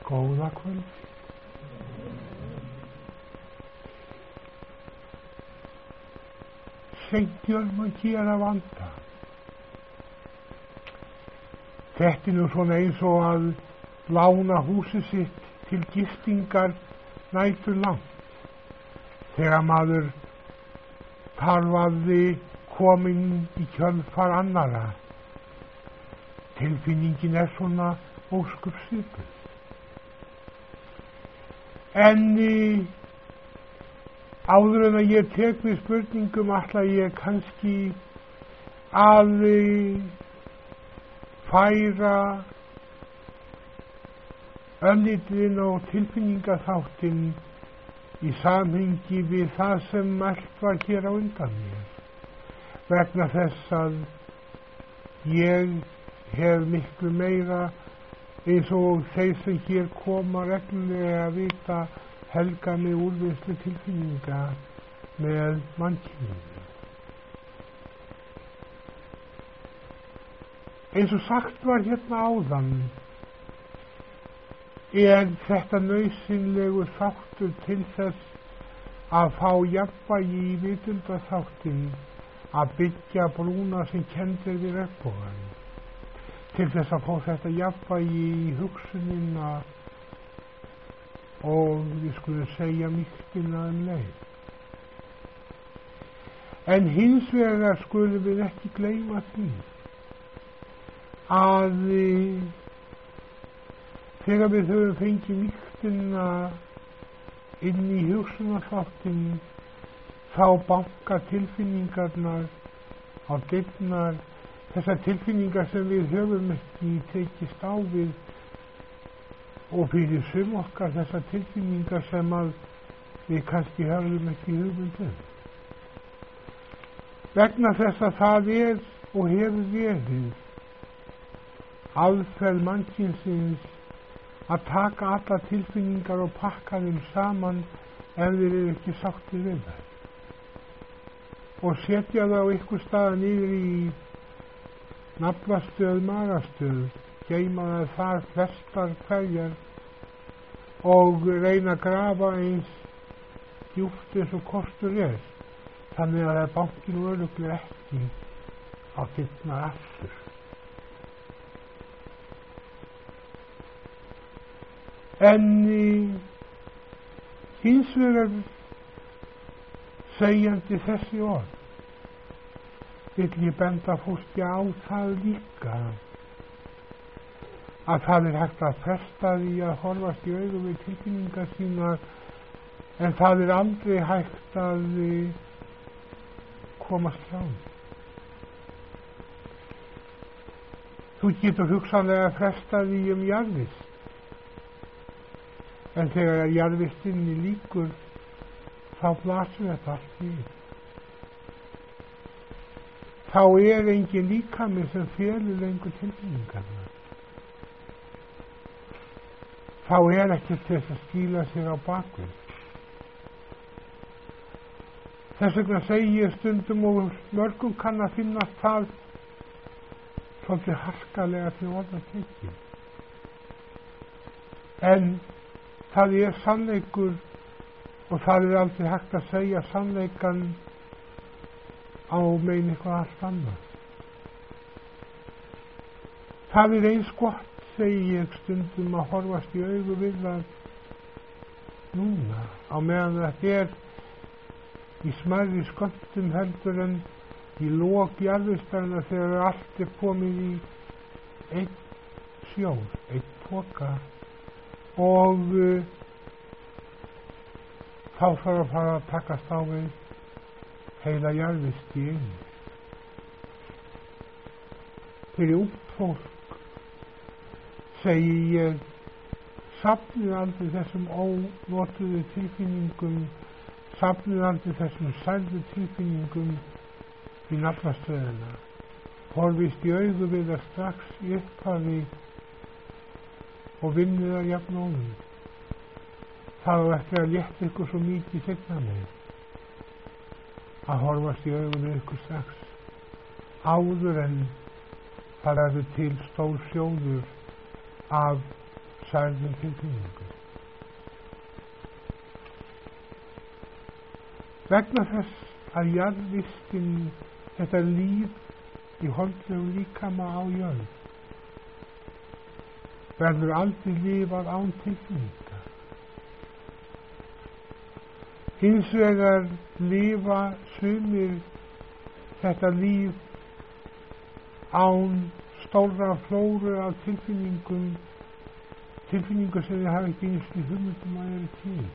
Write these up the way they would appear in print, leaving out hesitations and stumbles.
Góða kvöld. Seint má gera vanda. Þetta nú svona eins og að lána húsið sitt til gistingar nætur langt. Þegar maður þarf að komin í kjölfar annara. Tilfinningin svona ósköp svipuð. En áður en að ég tek við spurningum ætla ég kannski að færa örlítinn og tilfinningaþáttinn í samhengi við það sem mælt var hér á undan mér. Vegna þess að ég hef miklu meira eins og þeir sem hér koma reglulega að vita helga með úrvinnslu tilfinninga með mannkyninu. Eins og sagt var hérna áðan þetta nauðsynlegur þáttur til þess að fá jafnvægi í vitundarþáttinn að byggja brúna sem kenndir við regnbogann. Til þess að fá þetta jafnvægi í hugsunina og við skulum segja mýktina leið. En hins vegar skulum við ekki gleyma því að þegar við höfum fengið mýktina inn í hugsunarþáttinn þá banka tilfinningarnar á dyrnar. Þessar tilfinningar sem við höfum ekki tekist á við og fyrir sum okkar þessar tilfinningar sem að við kannski höfum ekki hugmynd vegna þess að það og hefur verið aðferð mannkynsins að taka alla tilfinningar og pakka þeim saman ef þeir eru ekki sáttir við þær og setja það á einhver stað niður í naflastöð, magastöð, geyma það þar flestar hverjar og reyna að grafa eins djúpt eins og kostur þannig að það bankinn örugglega ekki á dyrnar aftur. En hins vegar segjandi þessi orð vill ég benda fólki á það líka að það hægt að fresta því að horfast í augu við tilfinningar sínar en það aldrei hægt að komast frá. Þú getur hugsanlega frestað því jarðvist en þegar jarðvistinni lýkur þá blasir þetta allt við. Þá engin líkami sem felur lengur tilfinningarna. Þá ekki til þess að skýla sig á bakvið. Þess vegna segi ég stundum og mörgum kann að finnast það svolítið harkalega til orða tekið. En það sannleikur og það aldrei hægt að segja sannleikan á megin eitthvað allt annað. Það eins gott, segi ég stundum, að horfast í augu við það núna á meðan þetta í smærri skömmtum heldur en í lok jarðvistarna þegar allt komið í einn sjór, einn poka og þá þarf að fara að takast á við heila jarðvist í einu. Fyrir ungt fólk segi ég safnið aldrei þessum ónotuðu tilfinningum, safnið aldrei þessum sældu tilfinningum í naflastöðina. Horfist í augu við það strax í upphafi og vinnið það jafnóðum. Það eftir að létta ykkur svo mikið seinna með að horfast í augu við ykkur strax áður en það til stór sjóður af særðum tilfinningum. Vegna þess að jarðvistin, þetta líf í holdlegum líkama á jörð, verður aldrei lifað án tilfinninga. Hins vegar lifa sumir þetta líf án stórra flóru af tilfinningum sem þið hafa ekki eins og hugmyndum að eru til.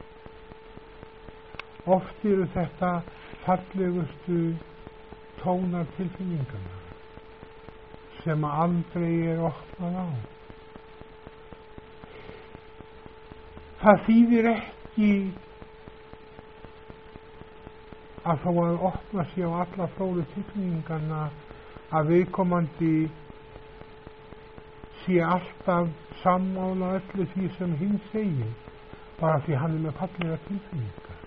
Oft eru þetta fallegustu tónar tilfinningana sem aldrei er opnað á. Það þýðir ekki að þó að opna sig á alla flóru tilfinningana að viðkomandi sé alltaf sammála öllu því sem hinn segir, bara því hann er með fallega tilfinningar.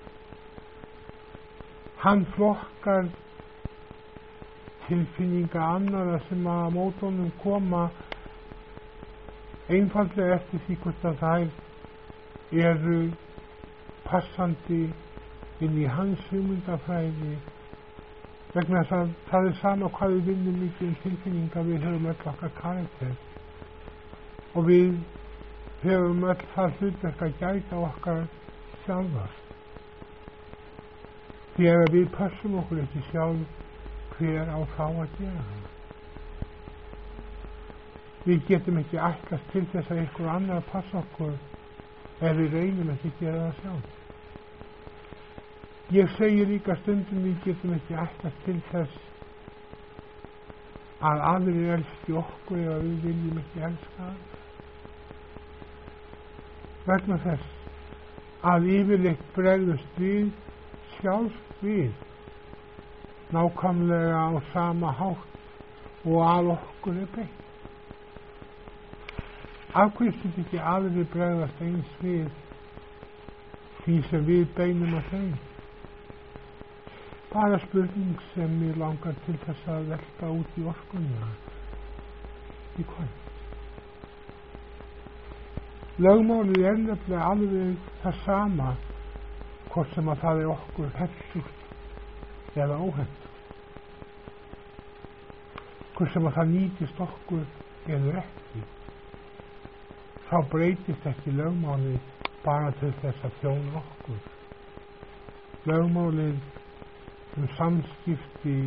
Hann flokkar tilfinninga annara sem að mót honum koma einfaldlega eftir því hvort að þær eru passandi inn í hans hugmyndafræði, vegna þess að það er sama hvað við vinnum mikið tilfinninga, við höfum öll okkar karakter og við höfum öll það hlutverk að gæta okkar sjálfar. Því ef við passum okkur ekki sjálf, hver á þá að gera það? Við getum ekki ætlast til þess að einhver annar passa okkur ef við reynum ekki að gera það sjálf. Ég segi líka stundum við getum ekki ætlast til þess að aðrir elski okkur eða við viljum ekki elska það. Vegna þess að yfirleitt bregðust við sjálf við nákvæmlega á sama hátt og að okkur er beitt. Af hverju skyldi ekki aðrir bregðast eins við því sem við beinum að þeim? Bara spurning sem ég langar til þess að velta út í orkunna í kvöld. Lögmálið er nefnilega alveg það sama hvort sem að það er okkur hentugt eða óhentugt. Hvort sem að það nýtist okkur eða ekki. Þá breytist ekki lögmálið bara til þess að þjóna okkur. Lögmálið samskipti,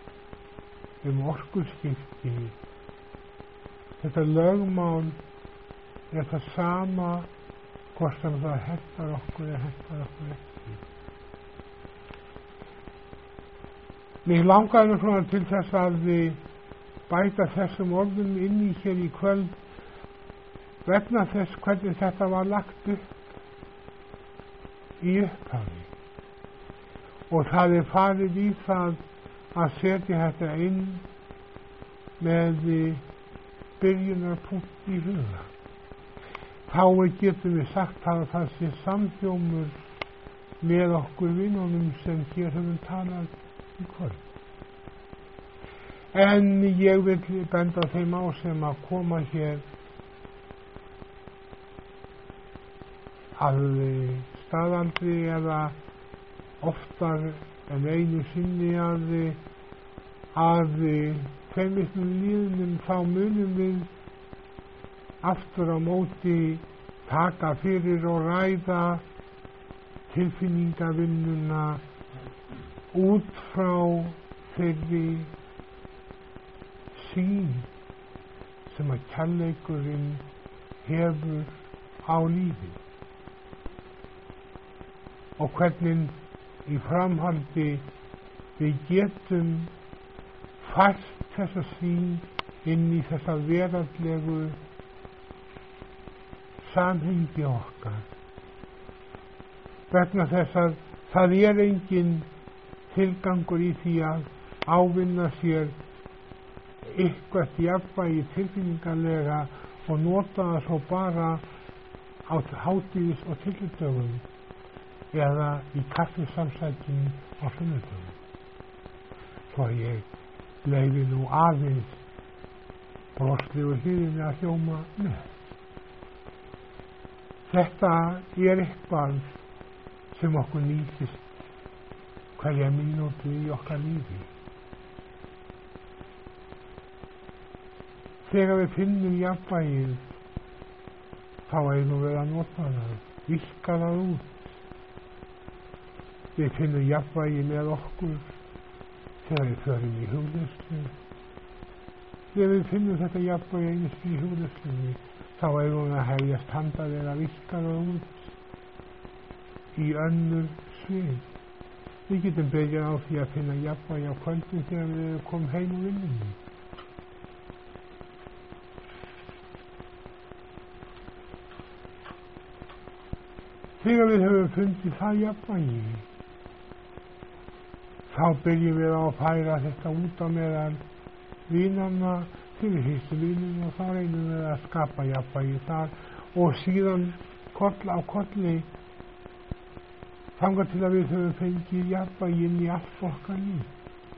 orkuskipti, þetta lögmál er það sama hvort sem það hentar okkur eða hentar okkur ekki. Mér langaði svona til þess að bæta þessum orðum inn í hér í kvöld vegna þess hvernig þetta var lagt upp í upphafi. Og það er farið í það að setja þetta inn með byrjunarpunkt í huga. Þá getum við sagt að það sé samhljómur með okkur vinunum sem hér höfum talað í kvöld. En ég vil benda þeim á sem að koma hér að staðaldri eða oftar en einu sinni að tveim miklum liðnum þá munum við aftur á móti taka fyrir og ræða tilfinningavinnuna út frá þeirri sýn sem að kærleikurinn hefur á lífið og hvernig í framhaldi við getum fært þessa sýn inn í þessa veraldlegu samhengi okkar. Vegna þess að það er engin tilgangur í því að ávinna sér eitthvað jafnvægi tilfinningarlega og nota það svo bara á hátíðis og tyllidögum eða í kaffisamsækjum á sunnudögum. Svo ég leyfi nú aðeins broslegu hliðinni að hljóma með. Þetta eitthvað sem okkur nýtist hverja mínútu í okkar lífi. Þegar við finnum jafnvægið, þá eigum við að nota það, virka það út. Við finnum jafnvægið með okkur þegar við förum í hugleiðslu. Þegar við finnum þetta jafnvægið einnig í hugleiðslunni, þá eigum við að hefjast handa við að virka það út í önnur svið. Við getum byrjað á því að finna jafnvægi á kvöldin þegar við komum heim úr vinnunni. Þegar við höfum fundið það jafnvægi, þá byrjum við á að færa þetta út á meðal vínanna til við hýstu vínunni og þá reynum við að skapa jafnvægi þar og síðan koll á kolli þangað til að við höfum fengið jafnvægi inn í allt okkar líf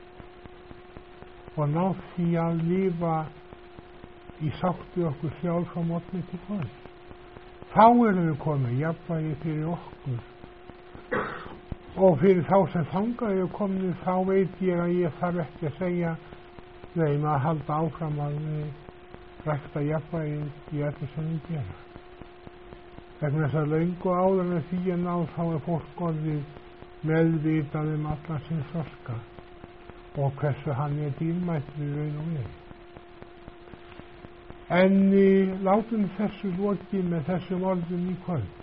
og náð því að lifa í sátti okkur sjálf frá morgni til kvölds. Þá erum við komið jafnvægi fyrir okkur og fyrir þá sem þangað er komið þá veit ég að ég þarf ekki að segja þeim að halda áfram að rækta jafnvægi í öllu sem við gera. Vegna þess að löngu áður en því að ná þá er fólk orðið meðvitað allan sinn þroska og hversu hann er dýrmætt við raun og veru. En látum þessu lokið með þessum orðum í kvöld.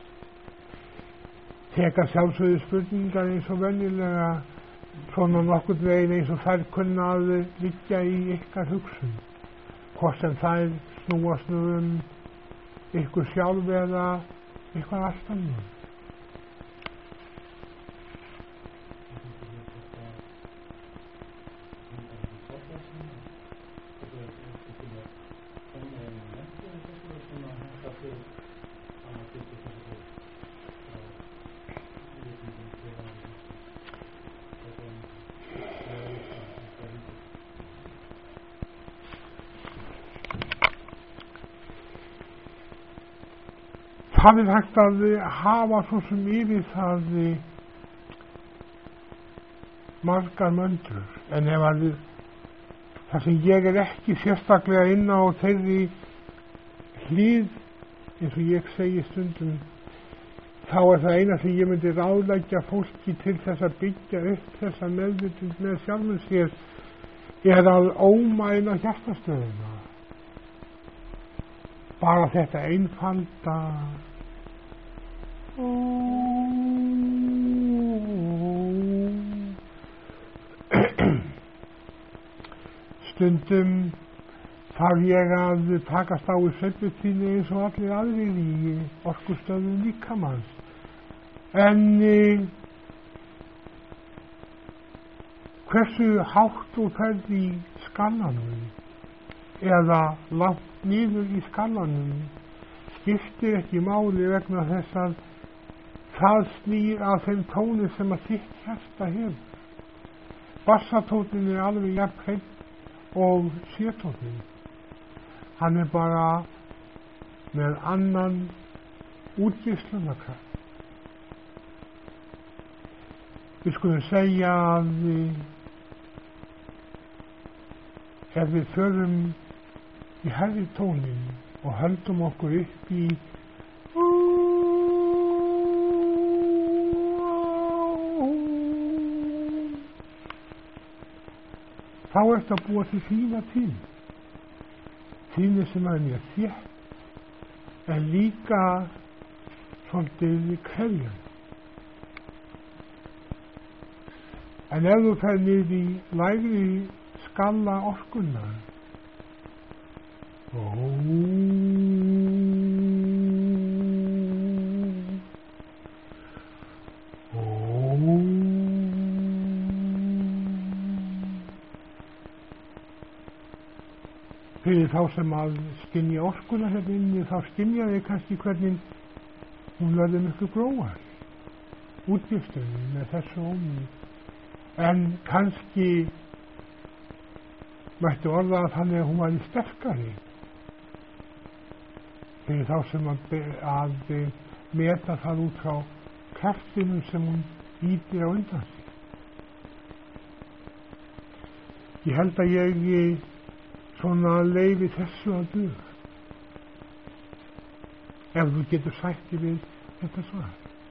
Teka sjálfsögðu spurningar eins og venjulega svona nokkurn veginn eins og þær kunna að liggja í ykkar hugsun. Hvort sem þær snúast nú ykkur sjálf eða eitthvað allt annað. Það er hægt að hafa svo sem yfir það margar möndrur, en ef að það sem ég er ekki sérstaklega inn á þeirri hlið, eins og ég segi stundum, þá er það eina sem ég myndi ráðleggja fólki til þess að byggja upp þessa meðvitund með sjálfum sér, er að ómæna hjartastöðuna. Bara þetta einfalda stundum þarf ég að takast á í sveiflutíðni eins og allir aðrir í orkustöðum líkamans. En hversu hátt þú ferð í skallanum eða langt niður í skallanum skiptir ekki máli vegna þess að það snýr að þeim tóni sem að þitt hjarta hefur. Bassatónin er alveg jafn hreinn og sétónin. Hann er bara með annan útvíslunarkraft. Við skulum segja að ef við förum í hærri tónin og höldum okkur upp í þá er þetta búið til fína tími sem er mjög þétt en líka svolítið krefjandi. En ef þú fer niður í lægri skala orkunnar fyrir þá sem að skynja orkuna hérna inni, þá skynja þið kannski hvernig hún verður miklu gróar útgiftunni með þessu ómi, en kannski mætti orða að þannig að hún væri sterkari fyrir þá sem að meta það út frá kraftinum sem hún ítir á undan sig. Ég held að ég svona leyfi þessu að duga. Ef þú getur sætti við þetta svar.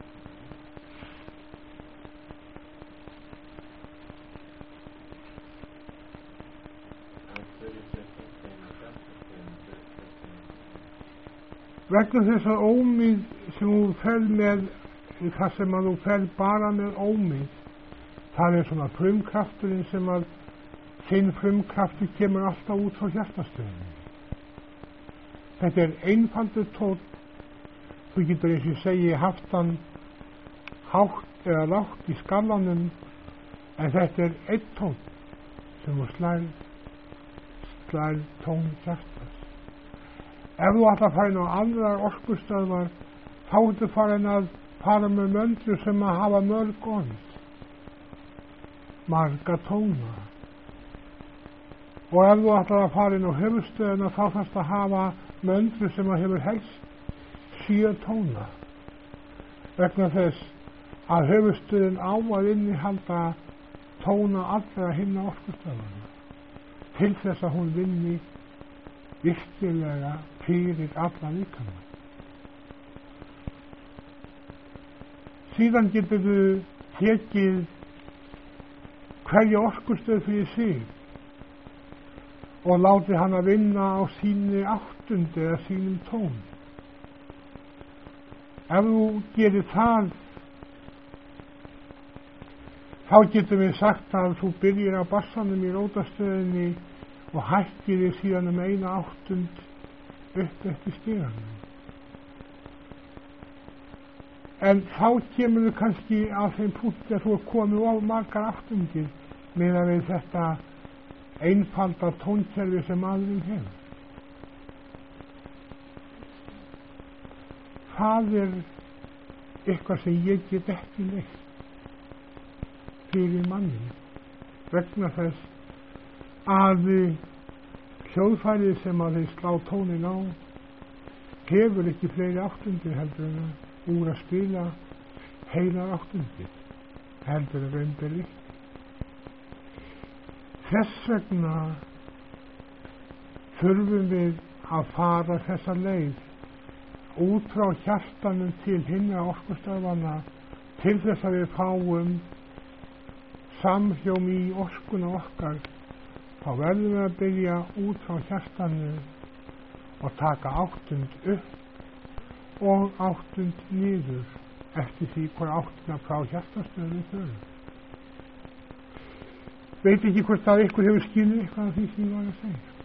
Vegna þess að ómið sem þú ferð með, það sem að þú ferð bara með ómið, það er svona frumkrafturinn sem að þinn frumkraftur kemur alltaf út frá hjartastöðinni. Þetta er einfaldur tónn. Þú getur eins og segi haft hann hátt eða lágt í skallanum, en þetta er einn tónn sem þú slær tón hjartas. Ef þú ætlar að fara inn á aðrar orkustöðvar, þá ertu farin að fara með möndru sem að hafa mörg orð, marga tóna. Og ef þú ætlar að fara inn á höfuðstöðina, þá þarfst að hafa möndru sem að hefur helst 7 tóna. Vegna þess að höfuðstöðin á að innihalda tóna allra hinna orkustöðvarna, til þess að hún vinni virkilega fyrir alla líkamann. Síðan getur þú tekið hverja orkustöð fyrir sig og látið hann að vinna á sínu áttundi eða sínum tón. Ef þú gerir það, þá getum við sagt að þú byrjir á bassanum í rótastöðinni og hættir þig síðan 1 áttund upp eftir stiganum. En þá kemur við kannski á þeim punkti að þú er komið á margar áttundir meðan við þetta einfalda tónkerfi sem aðrir hefur. Það er eitthvað sem ég get ekki leitt fyrir manni, vegna þess að hljóðfærið sem að þeir slá tónin á hefur ekki fleiri áttundir heldur en úr að spila heilar áttundir heldur en raun ber vitni. Þess vegna þurfum við að fara þessa leið út frá hjartanum til hinna orkustöðvanna til þess að við fáum samhljóm í orkuna okkar. Þá verðum við að byrja út frá hjartanu og taka áttund upp og áttund niður eftir því hvað áttuna frá hjartastöðinu þurfum. Veit ekki hvort að ykkur hefur skilið eitthvað af því sem ég var að segja.